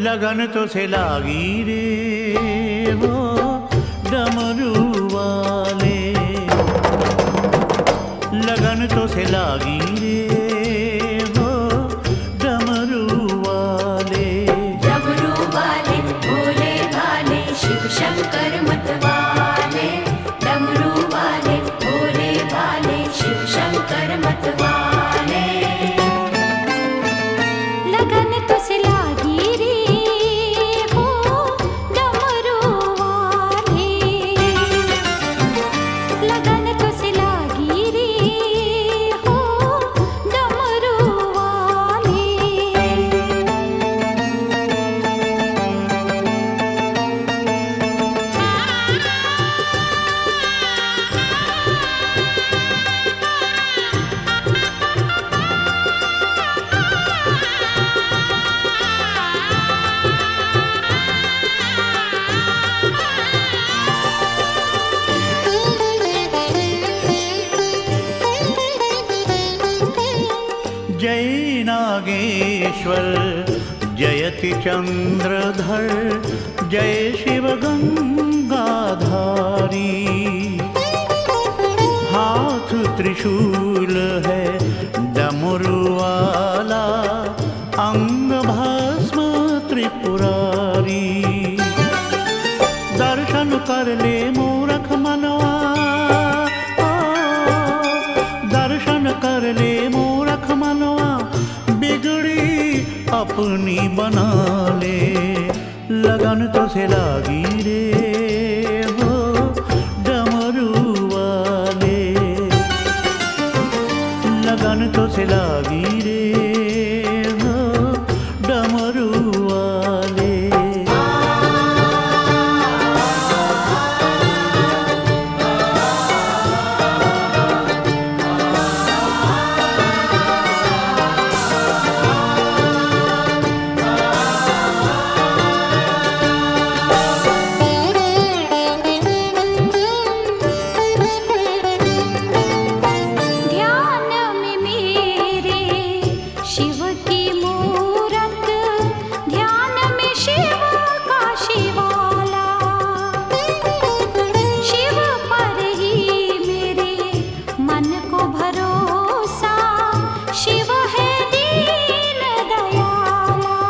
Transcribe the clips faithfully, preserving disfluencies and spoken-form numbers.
लगन तो से लागी रे वो डमरू वाले, लगन तो से लागी रे वो डमरू वाले। डमरू वाले भोले भाले शिव शंकर मत वाले, डमरू वाले भोले भाले शिव शंकर मत वाले। लगन तो से लागी रे हो डमरू वाले, लगन तो से लागी रे हो डमरू वाले। जय नागेश्वर जयति चंद्रधर, जय शिव गंगाधारी। हाथ त्रिशूल है डमरू वाला, अंग भस्म त्रिपुरारी। दर्शन कर ले मूरख मनवा, दर्शन कर ले मूरख मनवा, बिगड़ी अपनी बना ले। लगन तो से लागी रे वो डमरू वाले, लगन तो से लागी रे वो डमरू वाले। ध्यान में मेरे शिव की मूरत, ध्यान में शिव का शिवाला। शिव पर ही मेरे मन को भरोसा, शिव है दीन दयाला।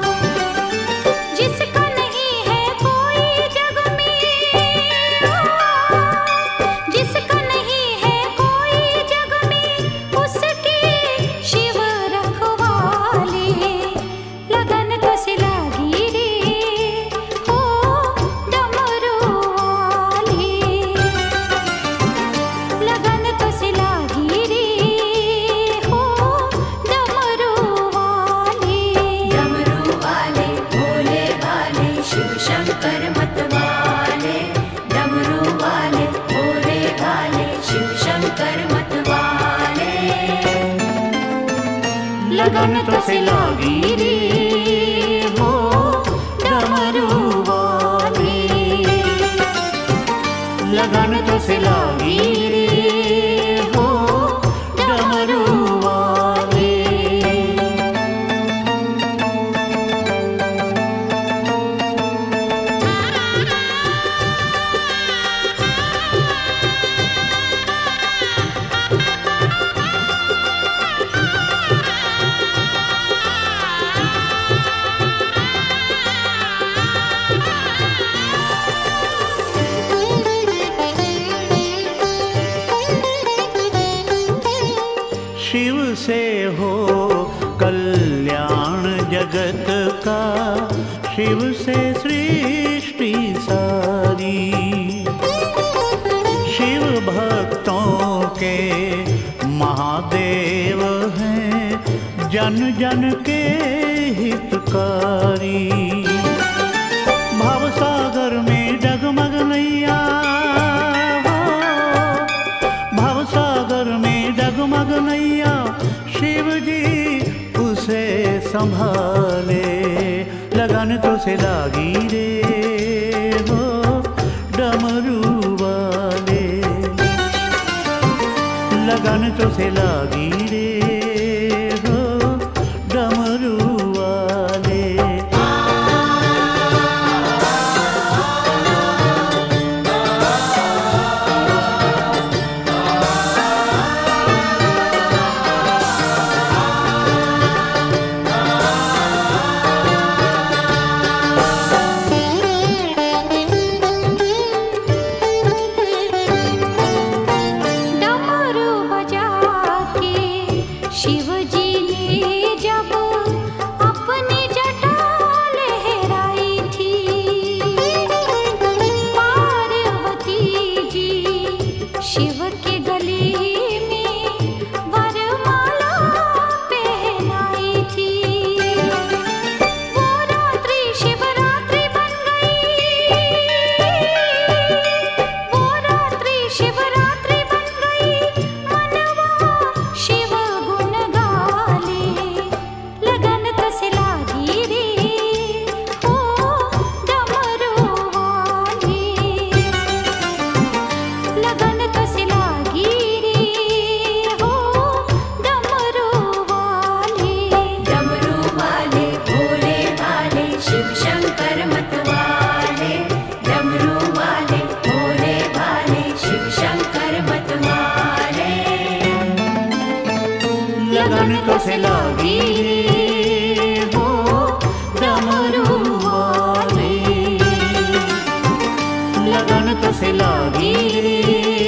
जिसका नहीं है कोई जग में, जिसका नहीं है कोई जग में, उसके शिव रखवाले। लगन तो से लागी रे हो डमरू वाले, लगन तो से लागी रे हो डमरू वाले। डमरू वाले भोले भाले शिव शंकर मत वाले, डमरू वाले भोले भाले शिव शंकर मत वाले। लगन तो से लागी रे वो डमरू वाले, लगन तो से लागी रे वो डमरू वाले। शिव से हो कल्याण जगत का, शिव से सृष्टि सारी। शिव भक्तों के महादेव हैं, जन जन के हितकारी। भवसागर में डगमग नैया, भवसागर में डगमग नैया, शिव जी उसे संभाले। लगन तो से लागी रे वो डमरू वाले, लगन तो से लागी रे हो डमरू वाले। रे हो डमरू वाले। लगन तो से लागी रे